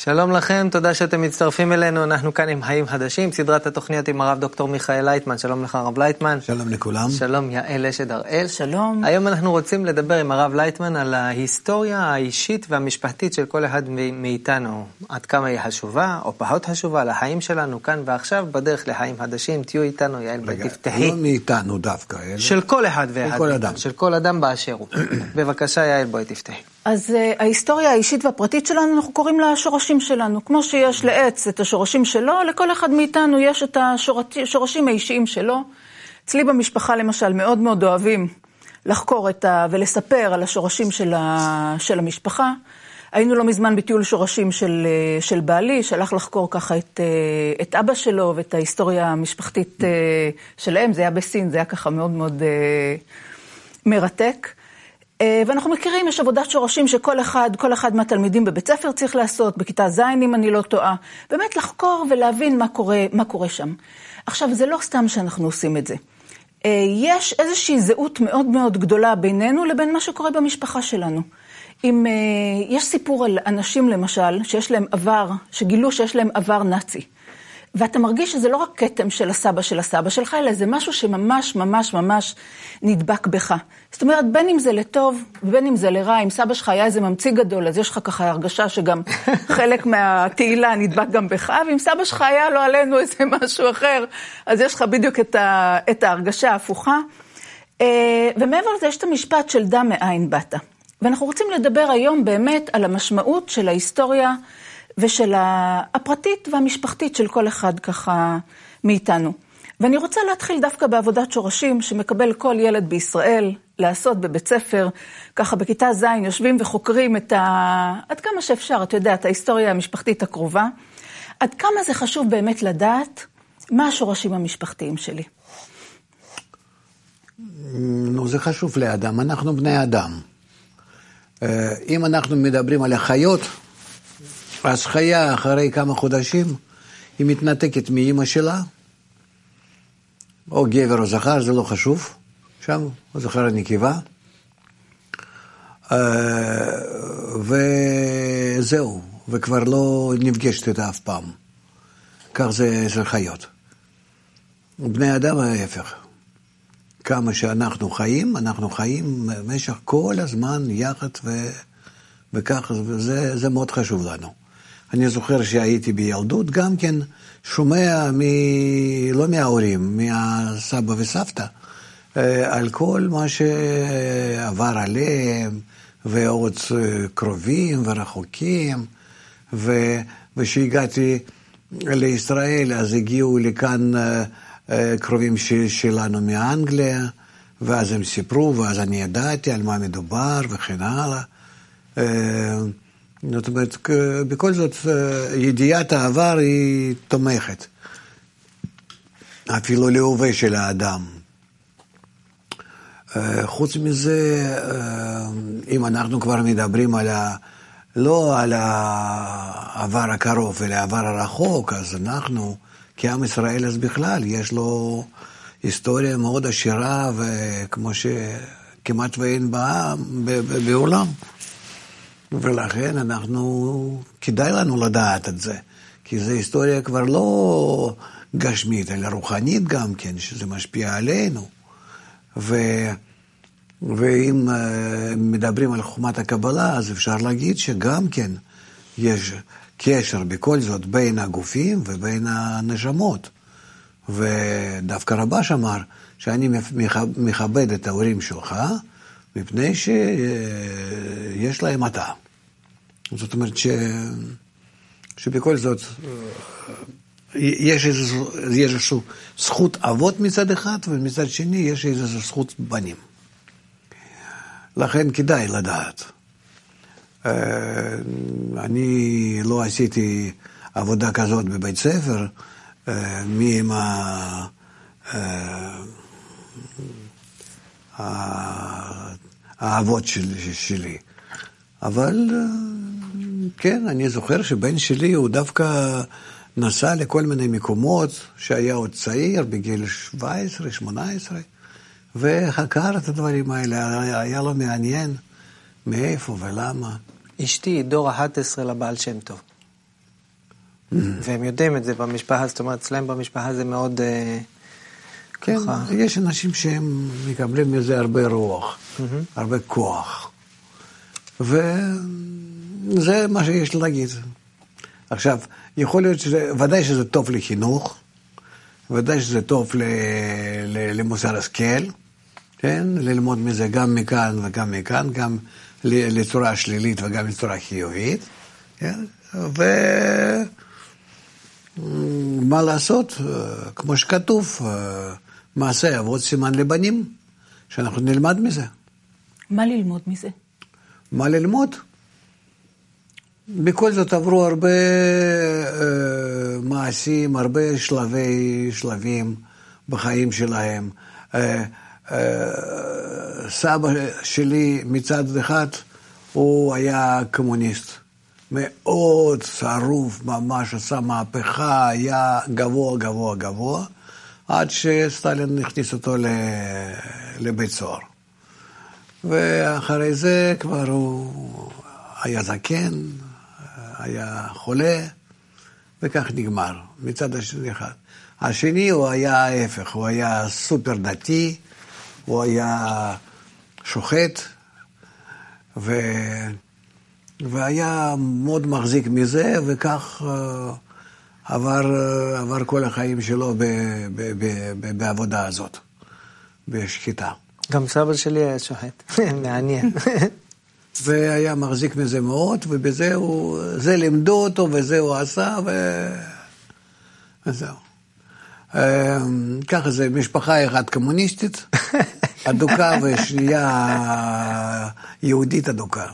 שלום לכם, תודה שאתם מצטרפים אלינו, אנחנו כאן עם חיים חדשים, סדרת התוכניות עם הרב דוקטור מיכאל לייטמן. שלום לך הרב לייטמן. שלום לכולם. שלום יעל אשד הראל. שלום. היום אנחנו רוצים לדבר עם הרב לייטמן על ההיסטוריה האישית והמשפחתית של כל אחד מאיתנו, עד כמה היא חשובה או פחות חשובה לחיים שלנו כאן ועכשיו, בדרך לחיים חדשים. תהיו איתנו יעל, תפתחי. לא מאיתנו דווקא, אלא של כל אחד ואחד. כל אדם. של כל אדם באשר הוא. בבקשה יעל, בואי תפתחי. אז ההיסטוריה האישית והפרטית שלנו, אנחנו קוראים לה השורשים שלנו. כמו שיש לעץ את השורשים שלו, לכל אחד מאיתנו יש את השורשים האישיים שלו. אצלי במשפחה למשל מאוד מאוד אוהבים לחקור ולספר על השורשים של המשפחה. היינו לא מזמן בטיול שורשים של בעלי, שהלך לחקור ככה את אבא שלו ואת ההיסטוריה המשפחתית שלהם. זה היה בסין, זה היה ככה מאוד מאוד מרתק. ואנחנו מכירים, יש עבודת שורשים שכל אחד מהתלמידים בבית ספר צריך לעשות, בכיתה ז' אם אני לא טועה, באמת לחקור ולהבין מה קורה שם. עכשיו, זה לא סתם שאנחנו עושים את זה. יש איזושהי זהות מאוד מאוד גדולה בינינו לבין מה שקורה במשפחה שלנו. אם יש סיפור על אנשים למשל, שיש להם עבר, שגילו שיש להם עבר נאצי. ואתה מרגיש שזה לא רק קטם של הסבא שלך, אלא זה משהו שממש ממש ממש נדבק בך. זאת אומרת, בין אם זה לטוב, ובין אם זה לרע, אם סבא שלך היה איזה ממציא גדול, אז יש לך ככה הרגשה שגם חלק מהתהילה נדבק גם בך, ואם סבא שלך היה לא עלינו איזה משהו אחר, אז יש לך בדיוק את ההרגשה ההפוכה. ומעבר לזה יש את המשפט של דע מאין באת. ואנחנו רוצים לדבר היום באמת על המשמעות של ההיסטוריה, ושל הפרטית והמשפחתית של כל אחד ככה מאיתנו. ואני רוצה להתחיל דווקא בעבודת שורשים שמקבל כל ילד בישראל לעשות בבית ספר, ככה בכיתה ז' יושבים וחוקרים עד כמה שאפשר, אתה יודע, את ההיסטוריה המשפחתית הקרובה, עד כמה זה חשוב באמת לדעת מה השורשים המשפחתיים שלי. נו, זה חשוב לאדם, אנחנו בני אדם. אם אנחנו מדברים על החיות, אז חיה אחרי כמה חודשים, היא מתנתקת מאמא שלה, או גבר או זכר, זה לא חשוב, שם, או זכר הנקבה, וזהו, וכבר לא נפגשת איתה אף פעם. כך זה של חיות. בני אדם ההפך. כמה שאנחנו חיים במשך כל הזמן יחד, וכך, זה מאוד חשוב לנו. אני זוכר שהייתי בילדות גם כן שומע לא מההורים, מהסבא וסבתא, על כל מה שעבר עליהם, ועוד קרובים ורחוקים, ושהגעתי לישראל, אז הגיעו לכאן קרובים שלנו מאנגליה, ואז הם סיפרו, ואז אני ידעתי על מה מדובר וכן הלאה. זאת אומרת, בכל זאת, ידיעת העבר היא תומכת. אפילו להווה של האדם. חוץ מזה, אם אנחנו כבר מדברים לא על העבר הקרוב, אלא העבר הרחוק, אז אנחנו, כעם ישראל אז בכלל, יש לו היסטוריה מאוד עשירה, וכמו שכמעט ואין בעולם. ולכן כדאי לנו לדעת את זה, כי זו היסטוריה כבר לא גשמית, אלא רוחנית גם כן, שזה משפיע עלינו. ואם מדברים על חוכמת הקבלה, אז אפשר להגיד שגם כן יש קשר בכל זאת בין הגופים ובין הנשמות. ודווקא רבש אמר שאני מכבד את ההורים שלך, מפני שיש להם אתה. זאת אומרת שבכל זאת יש איזושהי זכות אבות מצד אחד, ומצד שני יש איזושהי זכות בנים. לכן כדאי לדעת. אני לא עשיתי עבודה כזאת בבית ספר, מי עם האבות שלי. אבל כן, אני זוכר שבן שלי הוא דווקא נסע לכל מיני מקומות שהיה עוד צעיר בגיל 17, 18, וחקר את הדברים האלה, היה לו מעניין מאיפה ולמה. אשתי דור 11 לבעל שם טוב. והם יודעים את זה במשפחה, זאת אומרת, אצלם במשפחה זה מאוד כן, ככה. יש אנשים שהם מקבלים מזה הרבה רוח, הרבה כוח. וזה מה שיש להגיד. עכשיו, יכול להיות ודאי שזה טוב לחינוך, ודאי שזה טוב למוסר השכל, כן? ללמוד מזה גם מכאן וגם מכאן, גם לצורה שלילית וגם לצורה חיובית, כן? ומה לעשות? כמו שכתוב, מעשה אבות סימן לבנים, שאנחנו נלמד מזה. מה ללמוד מזה? מה ללמוד? בכל זאת עברו הרבה מעשים, הרבה שלבים בחיים שלהם. סבא שלי מצד אחד, הוא היה קומוניסט. מאוד שרוף, ממש עשה מהפכה, היה גבוה, עד שסטלין הכניס אותו לבית סוהר. ואחרי זה כבר הוא היה זקן, היה חולה, וכך נגמר, מצד אחד. השני הוא היה ההפך, הוא היה סופר דתי, הוא היה שוחט, והיה מאוד מחזיק מזה, וכך עבר כל החיים שלו בעבודה הזאת, בשחיטה. גם סבא שלי היה שוחט, מעניין. והיה מחזיק מזה מאוד, ובזה זה לימדו אותו, וזה הוא עשה, וזהו. ככה זה משפחה אחת קומוניסטית, אדוקה, ושנייה יהודית אדוקה.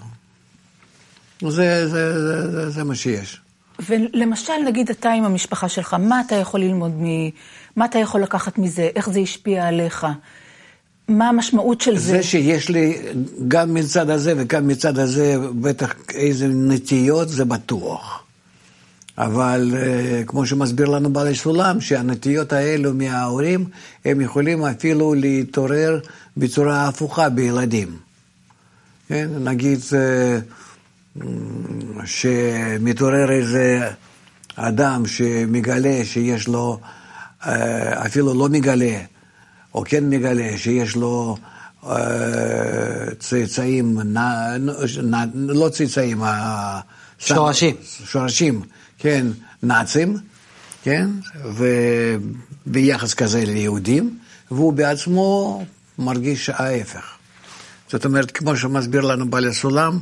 זה מה שיש. ולמשל, נגיד אתה עם המשפחה שלך, מה אתה יכול ללמוד מה אתה יכול לקחת מזה, איך זה השפיע עליך? מה המשמעות של זה? זה שיש לי גם מצד הזה וגם מצד הזה בטח איזה נטיות, זה בטוח. אבל כמו שמסביר לנו בעל הסולם, שהנטיות האלו מההורים, הם יכולים אפילו להתעורר בצורה הפוכה בילדים. כן? נגיד שמתעורר איזה אדם שמגלה שיש לו, אפילו לא מגלה, או כן מגלה שיש לו צאצאים, לא צאצאים, שורשים, כן, נאצים, כן, וביחס כזה ליהודים, והוא בעצמו מרגיש ההפך. זאת אומרת, כמו שמסביר לנו בעל הסולם,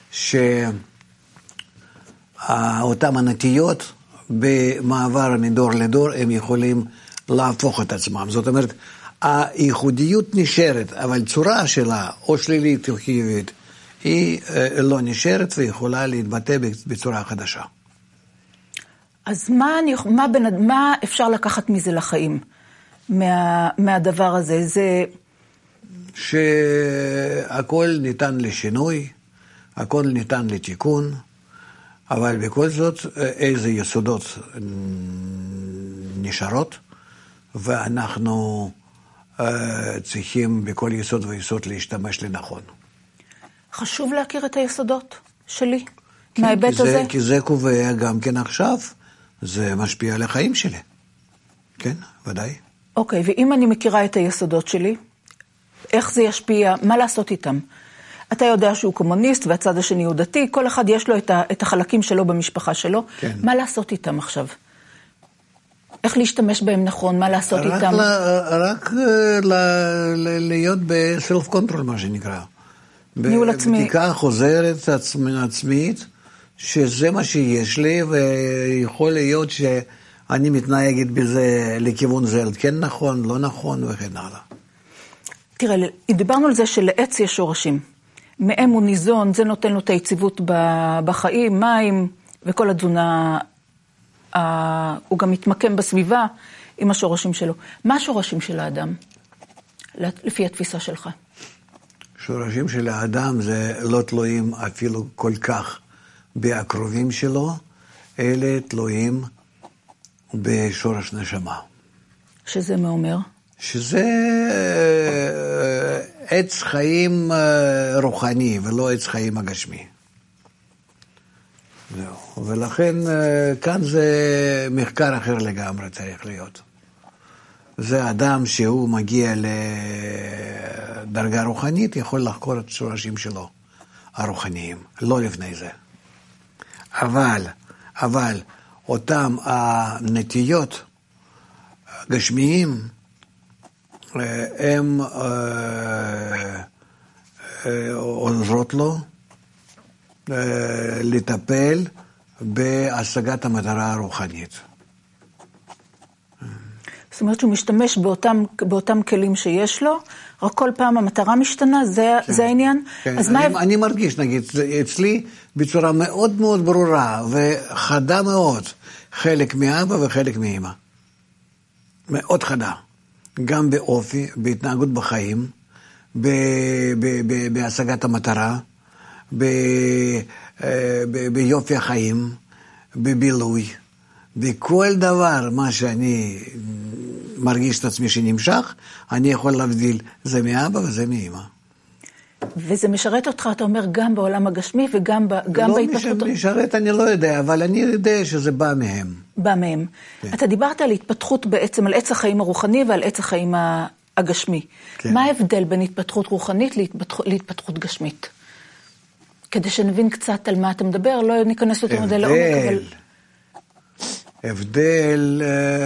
שאותם הנטיות במעבר מדור לדור הם יכולים להפוך את עצמם. זאת אומרת, הייחודיות נשארת, אבל צורה שלה, או שלילית או חיובית, היא לא נשארת ויכולה להתבטא בצורה חדשה. אז מה אפשר לקחת מזה לחיים, מהדבר הזה? זה שהכל ניתן לשינוי, הכל ניתן לתיקון, אבל בכל זאת איזה יסודות נשארות, ואנחנו צריכים בכל יסוד ויסוד להשתמש לנכון. חשוב להכיר את היסודות שלי, כן, מההיבט הזה? כי זה קובע גם כן עכשיו, זה משפיע על החיים שלי. כן, ודאי. אוקיי, ואם אני מכירה את היסודות שלי, איך זה ישפיע, מה לעשות איתם? אתה יודע שהוא קומוניסט והצד השני הוא דתי, כל אחד יש לו את החלקים שלו במשפחה שלו, כן. מה לעשות איתם עכשיו? איך להשתמש בהם נכון, מה לעשות איתם? רק להיות בסלף קונטרול, מה שנקרא. ניהול עצמי. בדיקה חוזרת עצמית, שזה מה שיש לי, ויכול להיות שאני מתנהגת בזה לכיוון זה, כן נכון, לא נכון, וכן הלאה. תראה, דיברנו על זה שלעץ יש שורשים. מהם הוא ניזון, זה נותן לו את היציבות בחיים, מים, וכל התזונה, הוא גם מתמקם בסביבה עם השורשים שלו. מה השורשים של האדם, לפי התפיסה שלך? שורשים של האדם זה לא תלויים אפילו כל כך בהקרובים שלו, אלה תלויים בשורש נשמה. שזה מה אומר? שזה עץ חיים רוחני ולא עץ חיים הגשמי. זהו. ולכן כאן זה מחקר אחר לגמרי צריך להיות. זה אדם שהוא מגיע לדרגה רוחנית, יכול לחקור את השורשים שלו, הרוחניים, לא לפני זה. אבל אותם הנטיות גשמיים, הם עוזרות לו לטפל בהשגת המטרה הרוחנית. זאת אומרת שהוא משתמש באותם כלים שיש לו, רק כל פעם המטרה משתנה, זה העניין? כן, אני מרגיש, נגיד, אצלי בצורה מאוד מאוד ברורה וחדה מאוד, חלק מאבא וחלק מאמא. מאוד חדה. גם באופי, בהתנהגות בחיים, בהשגת המטרה, ביופי החיים, בבילוי. בכל דבר, מה שאני מרגיש את עצמי שנמשך, אני יכול להבדיל, זה מאבא וזה מאמא. וזה משרת אותך, אתה אומר, גם בעולם הגשמי וגם בהתפתחות... לא משרת, אני לא יודע, אבל אני יודע שזה בא מהם. בא מהם. כן. אתה דיברת על התפתחות בעצם, על עץ החיים הרוחני ועל עץ החיים הגשמי. כן. מה ההבדל בין התפתחות רוחנית להתפתחות גשמית? כדי שנבין קצת על מה אתה מדבר, לא ניכנס יותר מדי לעומק, אבל... הבדל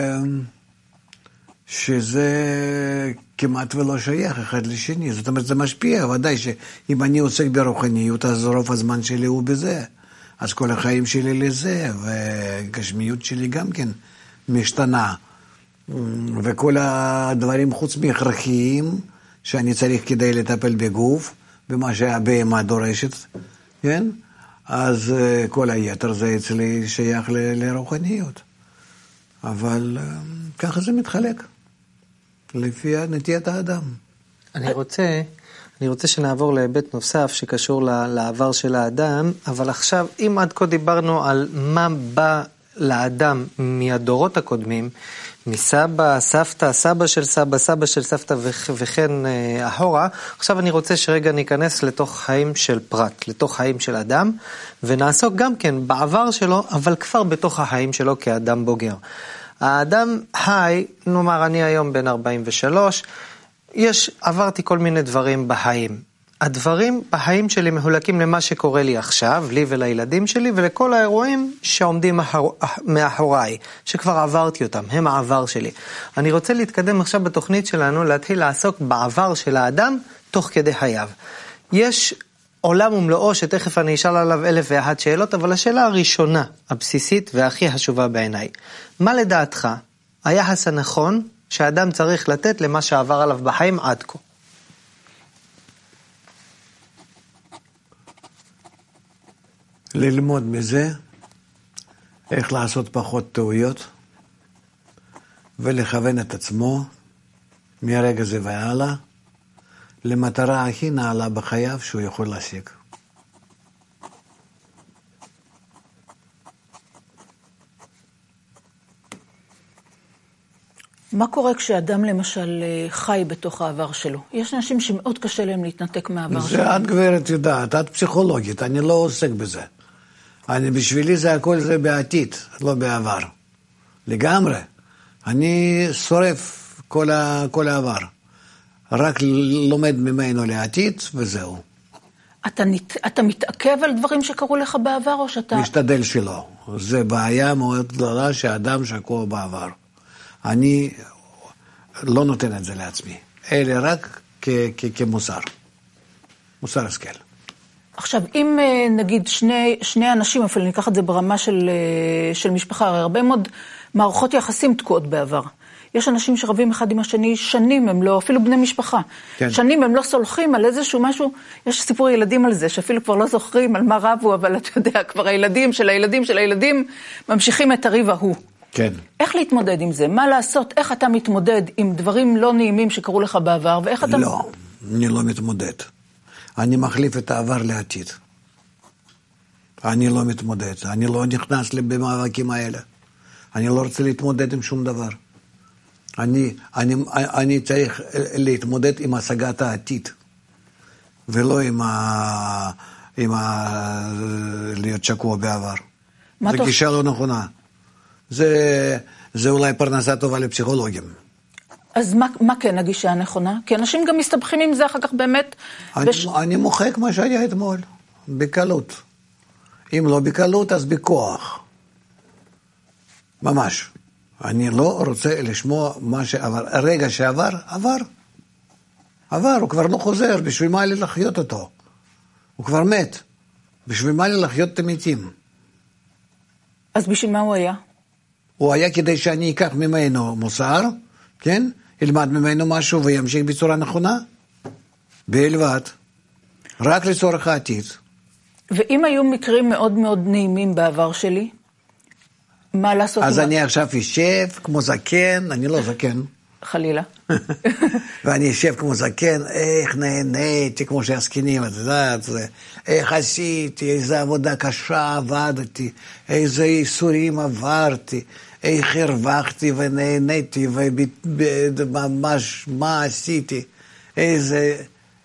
שזה כמעט ולא שייך אחד לשני. זאת אומרת, זה משפיע, ודאי שאם אני עוסק ברוחניות, אז רוב הזמן שלי הוא בזה. אז כל החיים שלי לזה, והגשמיות שלי גם כן משתנה. וכל הדברים חוץ מהכרחיים, שאני צריך כדי לטפל בגוף, במה שהבהמה דורשת, כן? אז כל היתר זה אצלי שייך לרוחניות. אבל ככה זה מתחלק, לפי נטיית האדם. אני רוצה שנעבור להיבט נוסף שקשור לעבר של האדם, אבל עכשיו, אם עד כה דיברנו על מה בא לאדם מהדורות הקודמים, מסבא, סבתא, סבא של סבא, סבא של סבתא וכן אחורה, עכשיו אני רוצה שרגע ניכנס לתוך חיים של פרט, לתוך חיים של אדם, ונעסוק גם כן בעבר שלו, אבל כבר בתוך החיים שלו כאדם בוגר. האדם חי, נאמר אני היום בן 43, עברתי כל מיני דברים בחיים. הדברים בחיים שלי מחולקים למה שקורה לי עכשיו, לי ולילדים שלי, ולכל האירועים שעומדים מאחוריי, שכבר עברתי אותם, הם העבר שלי. אני רוצה להתקדם עכשיו בתוכנית שלנו, להתחיל לעסוק בעבר של האדם, תוך כדי חייו. יש עולם ומלואו, שתכף אני אשאל עליו 1001 שאלות, אבל השאלה הראשונה, הבסיסית והכי חשובה בעיניי. מה לדעתך היחס הנכון שהאדם צריך לתת למה שעבר עליו בחיים עד כה? ללמוד מזה, איך לעשות פחות טעויות, ולכוון את עצמו, מרגע זה והלאה, למטרה הכי נעלה בחייו שהוא יכול להשיג. מה קורה כשאדם למשל חי בתוך העבר שלו? יש אנשים שמאוד קשה להם להתנתק מהעבר שלו. זה את גברת יודעת, את פסיכולוגית, אני לא עוסק בזה. בשבילי זה הכל זה בעתיד, לא בעבר. לגמרי. אני שורף כל העבר. רק לומד ממנו לעתיד וזהו. אתה מתעכב על דברים שקרו לך בעבר או שאתה... משתדל שלא. זה בעיה מאוד גדולה שהאדם שקוע בעבר. אני לא נותן את זה לעצמי, אלא רק כמוסר. מוסר השכל. עכשיו, אם נגיד שני אנשים, אפילו ניקח את זה ברמה של משפחה, הרי הרבה מאוד מערכות יחסים תקועות בעבר. יש אנשים שרבים אחד עם השני שנים, הם לא, אפילו בני משפחה. כן. שנים הם לא סולחים על איזשהו משהו, יש סיפור ילדים על זה, שאפילו כבר לא זוכרים על מה רבו, אבל אתה יודע, כבר הילדים של הילדים של הילדים ממשיכים את הריב ההוא. כן. איך להתמודד עם זה? מה לעשות? איך אתה מתמודד עם דברים לא נעימים שקרו לך בעבר? ואיך אתה... לא, אני לא מתמודד. אני מחליף את העבר לעתיד. אני לא מתמודד. אני לא נכנס במאבקים האלה. אני לא רוצה להתמודד עם שום דבר. אני צריך להתמודד עם השגת העתיד. ולא עם להיות שקוע בעבר. זה גישה לא נכונה. זה אולי פרנסה טובה לפסיכולוגים. אז מה כן הגישה הנכונה? כי אנשים גם מסתבכים עם זה אחר כך באמת. אני מוחק מה שהיה אתמול, בקלות. אם לא בקלות, אז בכוח. ממש. אני לא רוצה לשמוע מה שעבר. הרגע שעבר, עבר. עבר, הוא כבר לא חוזר, בשביל מה לי לחיות אותו? הוא כבר מת. בשביל מה לי לחיות את המתים? אז בשביל מה הוא היה? הוא היה כדי שאני אקח ממנו מוסר, כן? ילמד ממנו משהו וימשיך בצורה נכונה? בלבד. רק לצורך העתיד. ואם היו מקרים מאוד מאוד נעימים בעבר שלי, מה לעשות? אז אני עכשיו אשב כמו זקן, אני לא זקן. חלילה. ואני אשב כמו זקן, איך נהניתי, כמו שהזקנים, את יודעת, איך עשיתי, איזו עבודה קשה עבדתי, איזה ייסורים עברתי, איך הרווחתי ונהניתי, וממש מה עשיתי, איזה...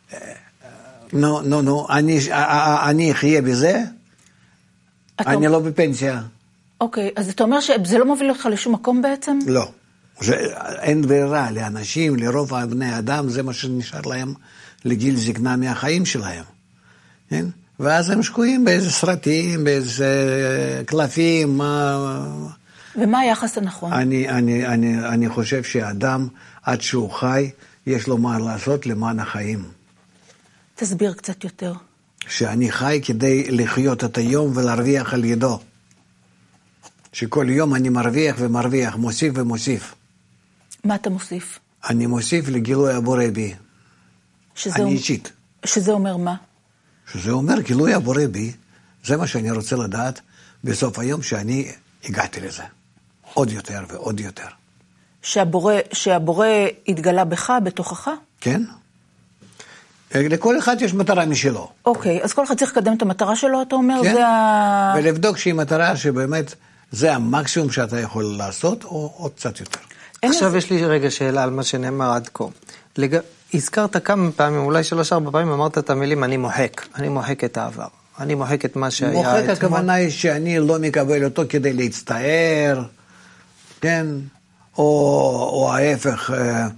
נו, אני אחיה בזה? אני לא בפנסיה. אוקיי, אז אתה אומר שזה לא מוביל אותך לשום מקום בעצם? לא. אין ברירה לאנשים, לרוב בני אדם, זה מה שנשאר להם לגיל זקנה מהחיים שלהם. כן? ואז הם שקועים באיזה סרטים, באיזה קלפים. ומה היחס הנכון? אני חושב שהאדם, עד שהוא חי, יש לו מה לעשות למען החיים. תסביר קצת יותר. שאני חי כדי לחיות את היום ולהרוויח על ידו. שכל יום אני מרוויח ומרוויח, מוסיף ומוסיף. מה אתה מוסיף? אני מוסיף לגילוי הבורא בי. אני אישית. שזה אומר מה? שזה אומר גילוי הבורא בי, זה מה שאני רוצה לדעת בסוף היום שאני הגעתי לזה. עוד יותר ועוד יותר. שהבורא התגלה בך, בתוכך? כן. לכל אחד יש מטרה משלו. אוקיי, אז כל אחד צריך לקדם את המטרה שלו, אתה אומר? כן, ולבדוק שהיא מטרה שבאמת זה המקסימום שאתה יכול לעשות, או עוד קצת יותר. עכשיו יש לי רגע שאלה על מה שנאמר עד כה. הזכרת כמה פעמים, אולי 3-4 פעמים, אמרת את המילים, אני מוחק את העבר. אני מוחק את מה שהיה אתמול. מוחק הכוונה היא שאני לא מקבל אותו כדי להצטער, כן? או ההפך,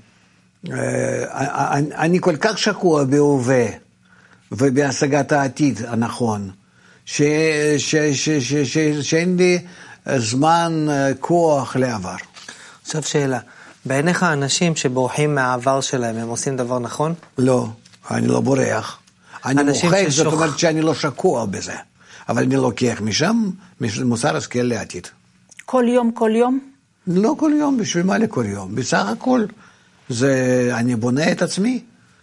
אני כל כך שקוע בהווה ובהשגת העתיד הנכון, שאין לי זמן כוח לעבר. עכשיו שאלה, בעיניך האנשים שבורחים מהעבר שלהם, הם עושים דבר נכון? לא, אני לא בורח. אני מוחק, זאת אומרת שאני לא שקוע בזה. אבל אני לוקח משם מוסר השכל לעתיד. כל יום, כל יום? לא כל יום, בשביל מה לכל יום? בסך הכל, אני בונה את עצמי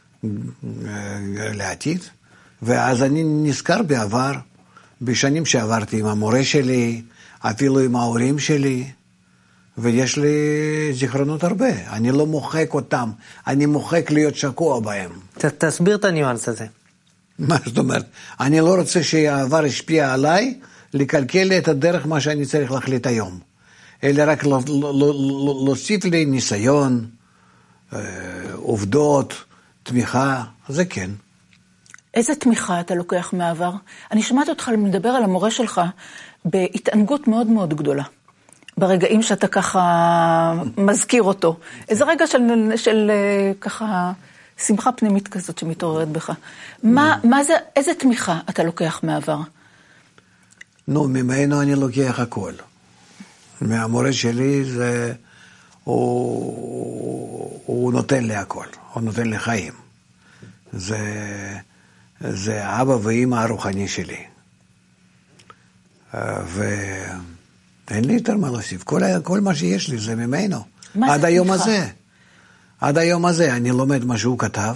לעתיד, ואז אני נזכר בעבר, בשנים שעברתי עם המורה שלי, אפילו עם ההורים שלי, ויש לי זיכרונות הרבה. אני לא מוחק אותם, אני מוחק להיות שקוע בהם. תסביר את הניואנס הזה. מה זאת אומרת? אני לא רוצה שהעבר ישפיע עליי, לקלקל לי את הדרך מה שאני צריך להחליט היום. אלא רק להוסיף לי ניסיון, עובדות, תמיכה, זה כן. איזה תמיכה אתה לוקח מהעבר? אני שמעת אותך מדבר על המורה שלך בהתענגות מאוד מאוד גדולה. ברגעים שאתה ככה מזכיר אותו. איזה רגע של ככה שמחה פנימית כזאת שמתעוררת בך. מה זה, איזה תמיכה אתה לוקח מהעבר? נו, ממנו אני לוקח הכל. מהמורה שלי זה, הוא נותן לי הכל, הוא נותן לי חיים. זה האבא ואמא הרוחני שלי. ואין לי יותר מה להוסיף. כל מה שיש לי זה ממנו. עד היום הזה. עד היום הזה אני לומד מה שהוא כתב,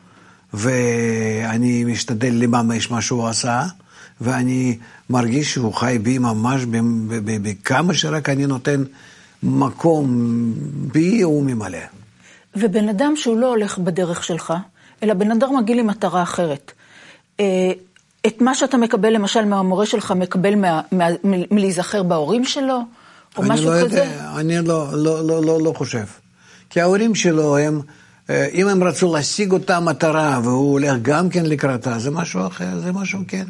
ואני משתדל לממש מה שהוא עשה, ואני מרגיש שהוא חי בי ממש בכמה שרק אני נותן מקום בי הוא ממלא. ובן אדם שהוא לא הולך בדרך שלך, אלא בן אדם מגיע לי מטרה אחרת. את מה שאתה מקבל למשל מהמורה שלך, מקבל מלהיזכר בהורים שלו, או משהו כזה? אני לא חושב. כי ההורים שלו, אם הם רצו להשיג אותה מטרה, והוא הולך גם כן לקראתה, זה משהו אחר, זה משהו כן.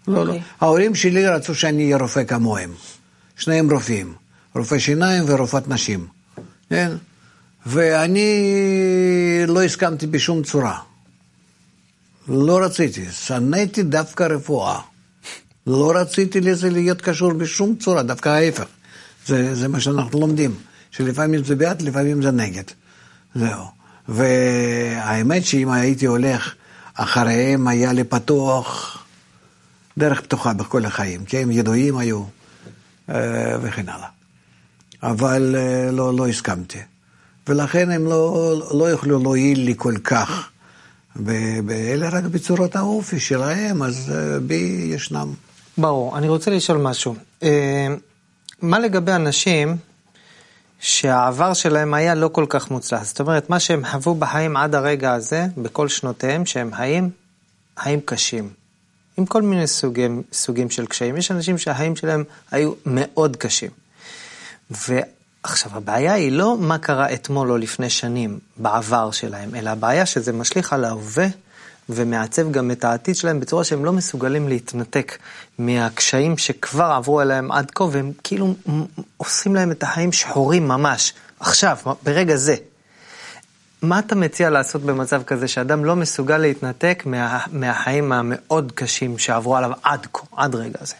לא, לא. ההורים שלי רצו שאני אהיה רופא כמוהם. שניהם רופאים. רופא שיניים ורופאת נשים. כן? ואני לא הסכמתי בשום צורה. לא רציתי. שנאתי דווקא רפואה. לא רציתי לזה להיות קשור בשום צורה, דווקא ההפך. זה מה שאנחנו לומדים. שלפעמים זה בעד, לפעמים זה נגד. זהו. והאמת שאם הייתי הולך אחריהם, היה לי פתוח, דרך פתוחה בכל החיים, כי הם ידועים היו, וכן הלאה. אבל לא הסכמתי. ולכן הם לא יוכלו להועיל לי כל כך, ואלה רק בצורות האופי שלהם, אז בי ישנם. ברור, אני רוצה לשאול משהו. מה לגבי אנשים שהעבר שלהם היה לא כל כך מוצלח? זאת אומרת, מה שהם חוו בחיים עד הרגע הזה, בכל שנותיהם, שהם חיים קשים. עם כל מיני סוגים של קשיים. יש אנשים שהחיים שלהם היו מאוד קשים. ועכשיו, הבעיה היא לא מה קרה אתמול או לפני שנים בעבר שלהם, אלא הבעיה שזה משליך על ההווה, ומעצב גם את העתיד שלהם בצורה שהם לא מסוגלים להתנתק מהקשיים שכבר עברו אליהם עד כה, והם כאילו עושים להם את החיים שחורים ממש, עכשיו, ברגע זה. מה אתה מציע לעשות במצב כזה שאדם לא מסוגל להתנתק מהחיים המאוד קשים שעברו עליו עד כה, עד רגע זה?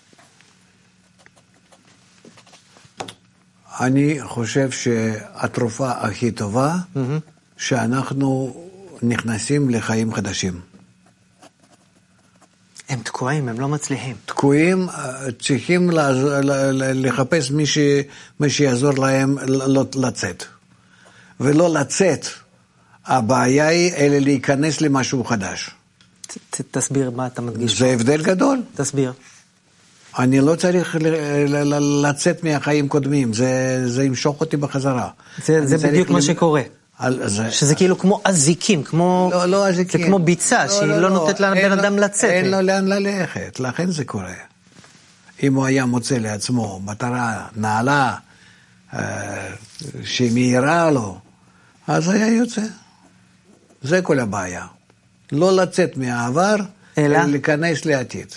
אני חושב שהתרופה הכי טובה, שאנחנו נכנסים לחיים חדשים. הם תקועים, הם לא מצליחים. תקועים, צריכים לחפש מי שיעזור להם לצאת. ולא לצאת, הבעיה היא אלא להיכנס למשהו חדש. תסביר מה אתה מדגיש. זה הבדל גדול. תסביר. אני לא צריך לצאת מהחיים קודמים, זה ימשוך אותי בחזרה. זה בדיוק מה שקורה. שזה כאילו כמו אזיקים, לא אזיקים. זה כמו ביצה שהיא לא נותנת לבן אדם לצאת. אין לו לאן ללכת, לכן זה קורה. אם הוא היה מוצא לעצמו מטרה נעלה, שמהירה לו, אז היה יוצא. זה כל הבעיה. לא לצאת מהעבר, אלא להיכנס לעתיד.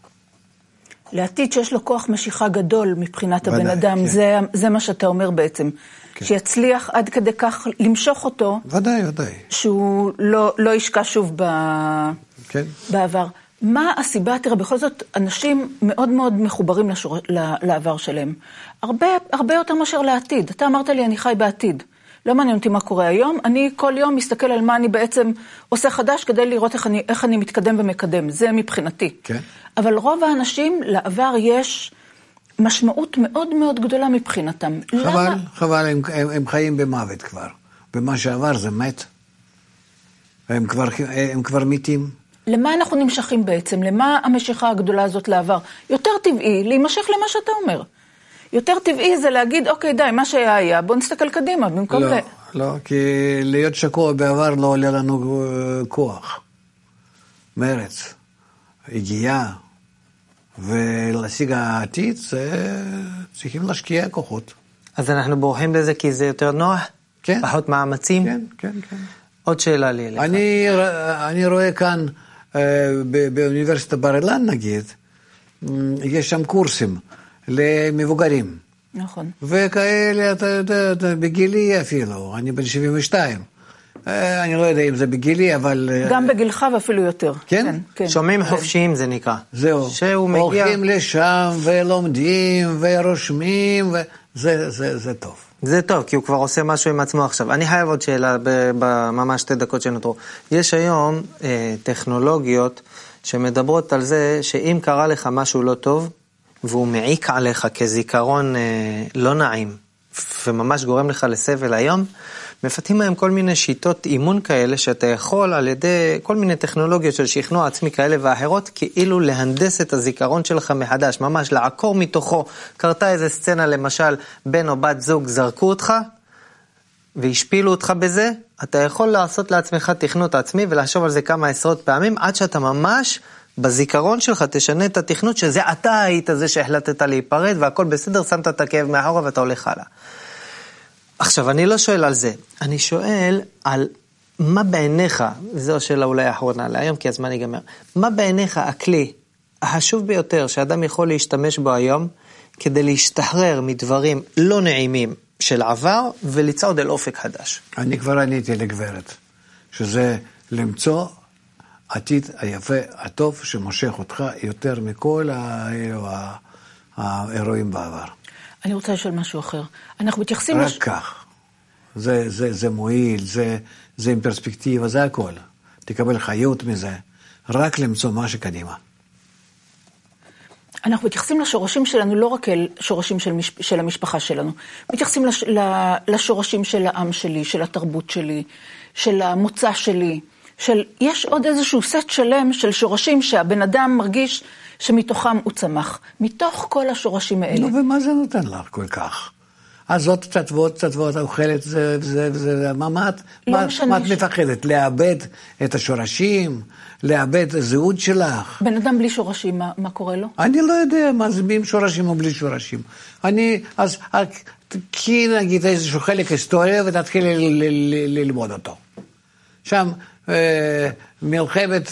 לעתיד שיש לו כוח משיכה גדול מבחינת הבן אדם, זה מה שאתה אומר בעצם. שיצליח עד כדי כך למשוך אותו, ודאי. שהוא לא ישקע שוב בעבר. מה הסיבה? תראה, בכל זאת, אנשים מאוד מאוד מחוברים לעבר שלהם. הרבה יותר מאשר לעתיד. אתה אמרת לי, אני חי בעתיד. לא מעניין אותי מה קורה היום, אני כל יום מסתכל על מה אני בעצם עושה חדש, כדי לראות איך אני מתקדם ומקדם. זה מבחינתי. כן. אבל רוב האנשים, לעבר יש משמעות מאוד מאוד גדולה מבחינתם. חבל, הם חיים במוות כבר. במה שעבר זה מת. הם כבר מתים. למה אנחנו נמשכים בעצם? למה המשיכה הגדולה הזאת לעבר? יותר טבעי להימשך למה שאתה אומר. יותר טבעי זה להגיד, אוקיי, די, מה שהיה, בוא נסתכל קדימה, במקום זה. לא, כי להיות שקוע בעבר לא עולה לנו כוח. מרץ, הגיעה, ולהשיג העתיד, צריכים להשקיע כוחות. אז אנחנו בורחים לזה כי זה יותר נוח? כן. פחות מאמצים? כן. עוד שאלה לי אליך. אני רואה כאן, באוניברסיטת בר אילן נגיד, יש שם קורסים למבוגרים. נכון. וכאלה, אתה יודע, בגילי אפילו, אני בן 72. אני לא יודע אם זה בגילי, אבל... גם בגילך ואפילו יותר. כן? שומעים חופשיים זה נקרא. זהו. שהוא מגיע... הולכים לשם ולומדים ורושמים, זה טוב. זה טוב, כי הוא כבר עושה משהו עם עצמו עכשיו. אני חייב עוד שאלה בממש 2 דקות שנותרו. יש היום טכנולוגיות שמדברות על זה שאם קרה לך משהו לא טוב, והוא מעיק עליך כזיכרון לא נעים, וממש גורם לך לסבל היום, מפתחים מהם כל מיני שיטות אימון כאלה, שאתה יכול על ידי כל מיני טכנולוגיות של שכנוע עצמי כאלה ואחרות, כאילו להנדס את הזיכרון שלך מחדש, ממש לעקור מתוכו. קרתה איזה סצנה, למשל, בן או בת זוג זרקו אותך, והשפילו אותך בזה, אתה יכול לעשות לעצמך תכנות עצמי, ולחשוב על זה כמה עשרות פעמים, עד שאתה ממש בזיכרון שלך תשנה את התכנות, שזה אתה היית זה שהחלטת להיפרד, והכל בסדר, שמת את הכאב מאחורה ואתה הולך הלאה. עכשיו, אני לא שואל על זה, אני שואל על מה בעיניך, וזו השאלה אולי האחרונה להיום, כי הזמן ייגמר, מה בעיניך הכלי החשוב ביותר שאדם יכול להשתמש בו היום, כדי להשתחרר מדברים לא נעימים של עבר, ולצעוד אל אופק חדש. אני כבר עניתי לגברת, שזה למצוא עתיד היפה, הטוב, שמושך אותך יותר מכל האירועים בעבר. אני רוצה לשאול משהו אחר. אנחנו מתייחסים... רק כך. זה מועיל, זה עם פרספקטיבה, זה הכל. תקבל חיות מזה. רק למצוא מה שקדימה. אנחנו מתייחסים לשורשים שלנו לא רק אל שורשים של המשפחה שלנו. מתייחסים לשורשים של העם שלי, של התרבות שלי, של המוצא שלי. יש עוד איזשהו סט שלם של שורשים שהבן אדם מרגיש שמתוכם הוא צמח. מתוך כל השורשים האלה. נו, ומה זה נותן לך כל כך? אז זאת קצת ועוד אוכלת, מה את מפחדת? לאבד את השורשים? לאבד את הזהות שלך? בן אדם בלי שורשים, מה קורה לו? אני לא יודע מה זה עם שורשים או בלי שורשים. אז כי נגיד איזשהו חלק היסטוריה ותתחיל ללמוד אותו. שם מלחמת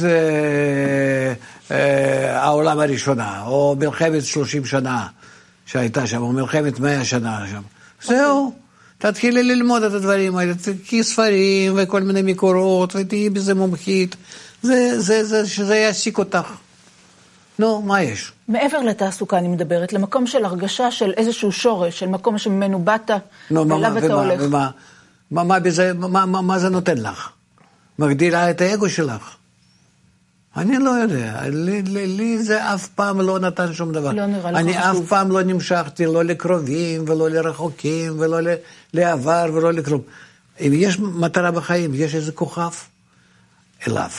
העולם הראשונה, או מלחמת 30 שנה שהייתה שם, או מלחמת 100 שנה שם. זהו, תתחילי ללמוד את הדברים האלה, תקחי ספרים וכל מיני מקורות, ותהיי בזה מומחית, שזה יעסיק אותך. נו, מה יש? מעבר לתעסוקה אני מדברת, למקום של הרגשה של איזשהו שורש, של מקום שממנו באת, ואליו אתה הולך. מה זה נותן לך? מגדילה את האגו שלך. אני לא יודע, לי זה אף פעם לא נתן שום דבר. לא נראה לך אני חשוב. אף פעם לא נמשכתי, לא לקרובים, ולא לרחוקים, ולא לעבר, ולא לכלום. אם יש מטרה בחיים, יש איזה כוכב, אליו.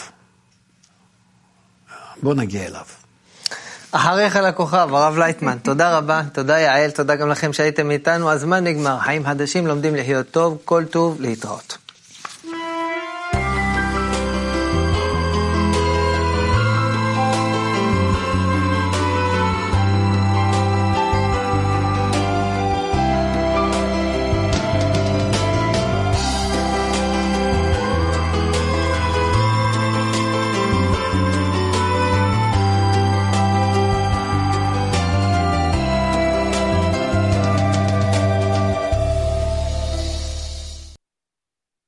בוא נגיע אליו. אחריך לכוכב, הרב לייטמן, תודה רבה, תודה יעל, תודה גם לכם שהייתם איתנו, הזמן נגמר, חיים חדשים, לומדים לחיות טוב, כל טוב, להתראות.